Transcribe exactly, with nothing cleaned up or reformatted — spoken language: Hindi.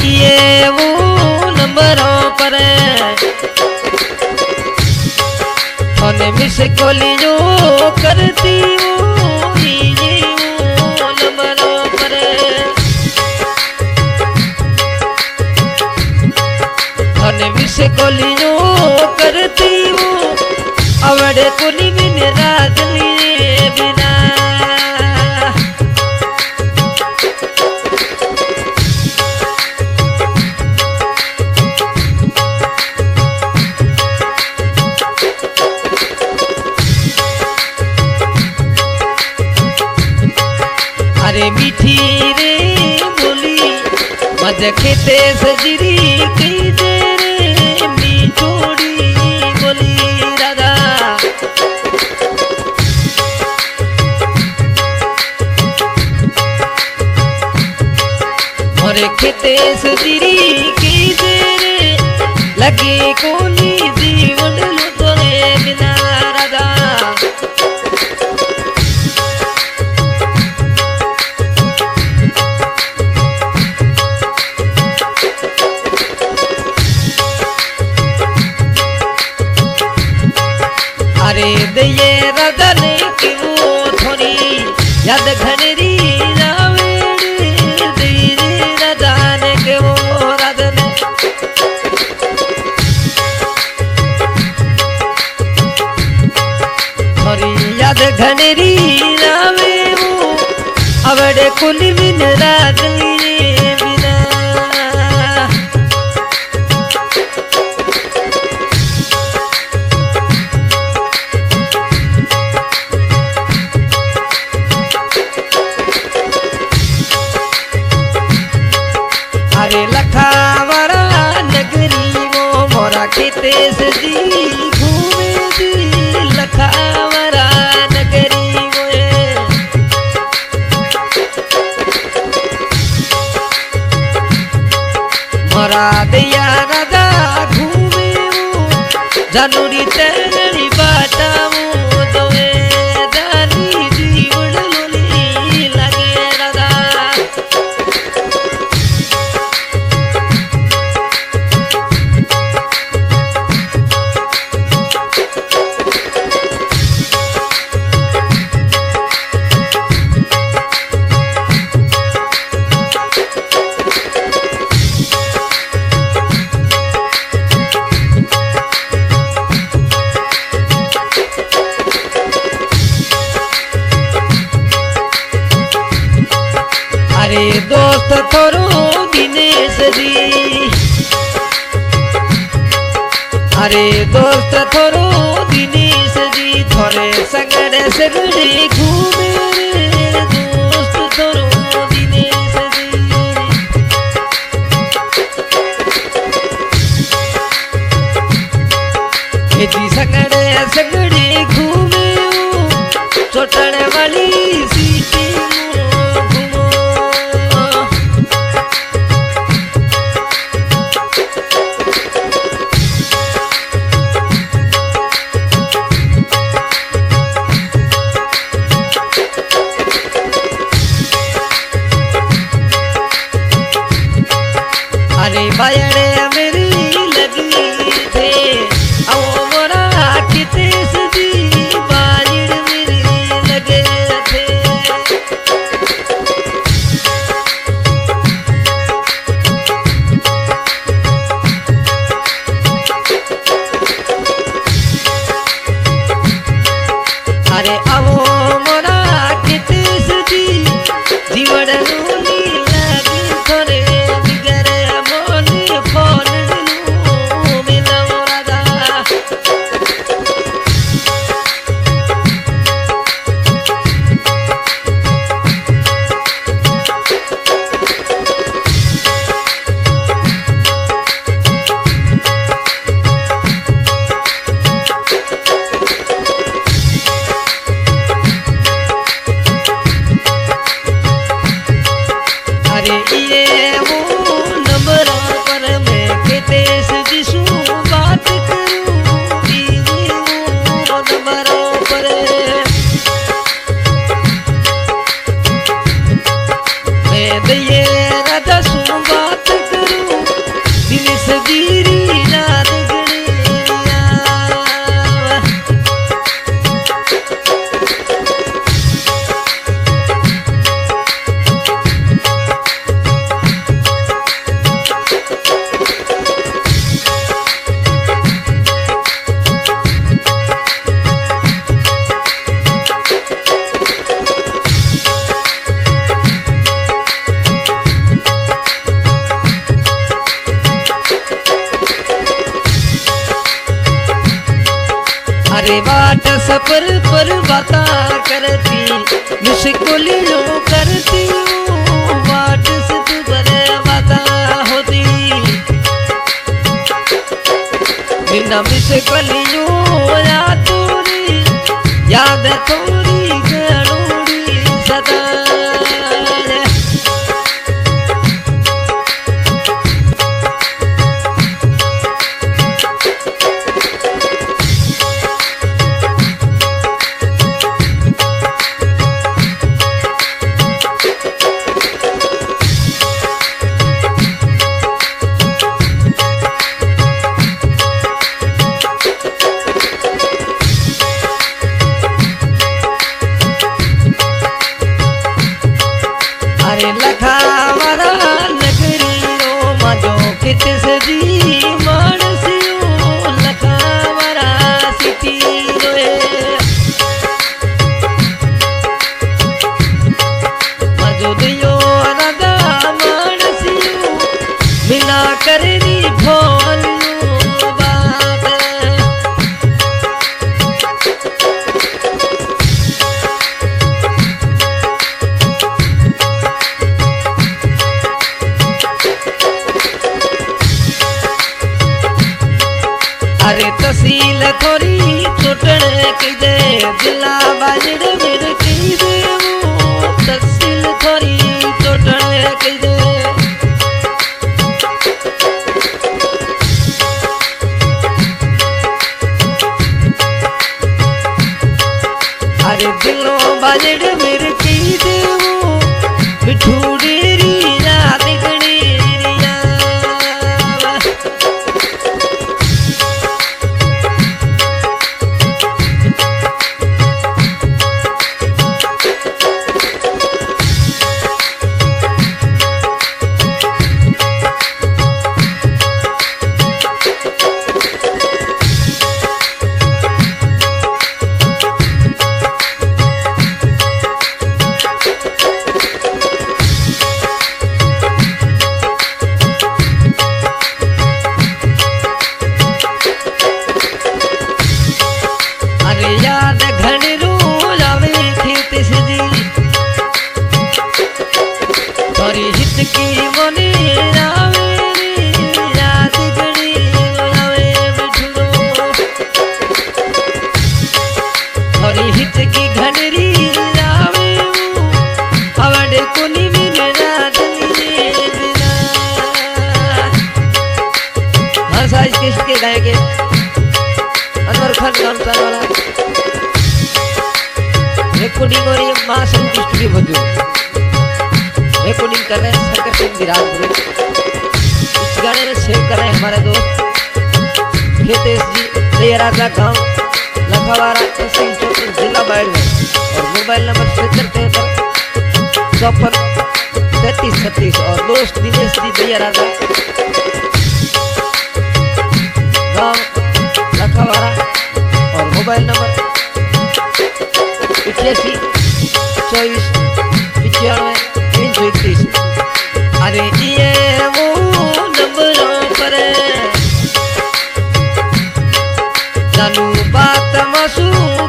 ये वो नंबरों पर थाने मिस कोलियो करती वो ये वो नंबरों पर थाने मिस कोलियो करती वो अवड़े कोली बिन राज लिए बिना अरे मीठी रे बोली मज खेते सजरी की दे रे मीठोड़ी बोली राधा और खेते सजरी की दे रे लगे कोली जीवन लुटने बिना राधा अरे दये रदन की वो थोड़ी याद घनेरी रावेड़ी दये रदन के वो रदन थोड़ी याद घनेरी रावे वो अवड़े कुली बिन रात लिए बिना अरे लखावरा नगरी वो मोरा खेते सजी घूमे दी लखावरा नगरी वो मोरा दैया राधा घूमे वो जानूरी तेरी बाटा वो दोए जानी जीवन लोली लगे राधा अरे दोस्त थोरो दिनेश जी अरे दोस्त थोरो दिनेश जी थोरे सगड़े सगड़े घूमे रे दोस्त थोरो दिनेश जी जी सगड़े सगड़े घूमे चोटड़ वाली सीटी अरे बायड़े मेरी लगी थे आओ मोरा किते सजी बायड़ मेरी लगे थे अरे आओ मोरा किते सजी जीवन लोली लगी थोरे अरे बाट सफर पर बाता करती मुश्किल जो करती बाट सफर पर बाता होती बिना मुश्किल जो याद तोरी याद तोरी गणोड़ी सदा लखावरा नगरी रो मजो कित सजी मानसियो लखावरा सिटी रोए मजो दियो रदा मानसियो बिना करनी भोलियो बात अरे तसील थोड़ी चोटण की दे दिला बाजड़ मेरे की दे वो तसील थोड़ी चोटण की दे अरे दिलो बाजड़ मेरे की दे वो मिठू डेरी रात गणी की मने आवे याद गणी आवे बिठुरो और हित की घनरी आवे हवड़े कोनी में रात बिना हर साइज किसके गाएंगे अनवर खान गानसा वाला रिकॉर्डिंग और ये मासूम की स्टूडियो बंदू रिकॉर्डिंग कर रहे हैं शंकर सिंह विराजपुर। इस गाने में सेव कर रहे हैं हमारे दोस्त खेतेश जी दयाराजा गांव लखावारा तहसील चौथी जिला बाड़मेर और मोबाइल नंबर सत्तर तिहत्तर चौपन तैतीस छत्तीस और दोस्त दिनेश जी दयाराजा गांव लखावारा और मोबाइल नंबर इक्यासी चौबीस पिचानवे तीन सौ इकतीस। अरे ये वो नंबरों पर जानू बात मासूम